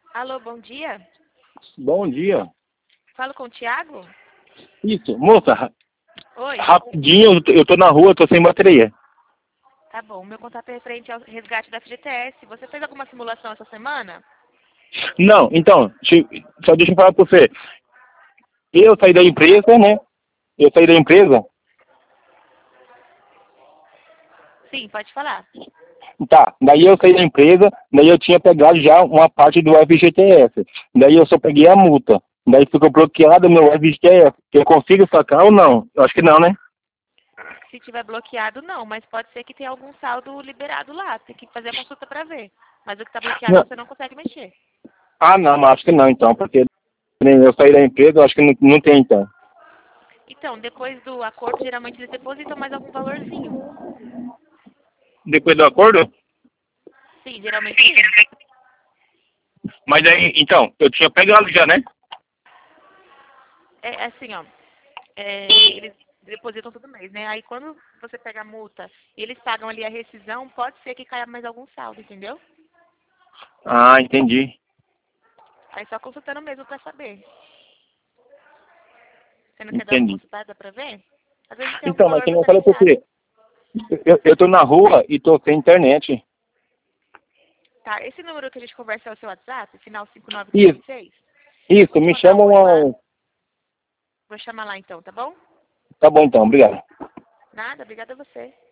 Alô, bom dia. Bom dia. Falo com o Thiago? Isso, moça, Oi. rapidinho, eu tô na rua, tô sem bateria. Tá bom, meu contato é referente ao resgate da FGTS. Você fez alguma simulação essa semana? Não, então, só deixa eu falar pra você. Eu saí da empresa, né? Eu saí da empresa, Sim, pode falar. tá. Daí eu saí da empresa, daí eu tinha pegado já uma parte do FGTS. Daí eu só peguei a multa. Daí ficou bloqueado meu FGTS. Eu consigo sacar ou não? Eu acho que não, né? Se tiver bloqueado, não, mas pode ser que tenha algum saldo liberado lá. Tem que fazer a consulta para ver. Mas o que está bloqueado Não. você não consegue mexer. Ah, não, mas acho que não, então, porque eu saí da empresa, eu acho que não tem, então. Então, depois do acordo, geralmente eles depositam mais algum valorzinho. Depois do acordo? Sim, geralmente sim. Mas aí, então, eu tinha pegado já, né? É assim, ó. Eles depositam todo mês, né? Aí quando você pega a multa e eles pagam ali a rescisão, pode ser que caia mais algum saldo, entendeu? Ah, entendi. Aí só consultando mesmo pra saber. Você não quer dar uma Entendi. consultada pra ver? Às vezes tem algum Então, mas valor quem eu você falei nem pra sabe. você, eu tô na rua e tô sem internet. Tá, esse número que a gente conversa é o seu WhatsApp, final Isso, 59326? Eu vou isso, te me mandar um chamam oi lá. a... Vou chamar lá então, tá bom? Tá bom então, obrigado. Nada, obrigada a você.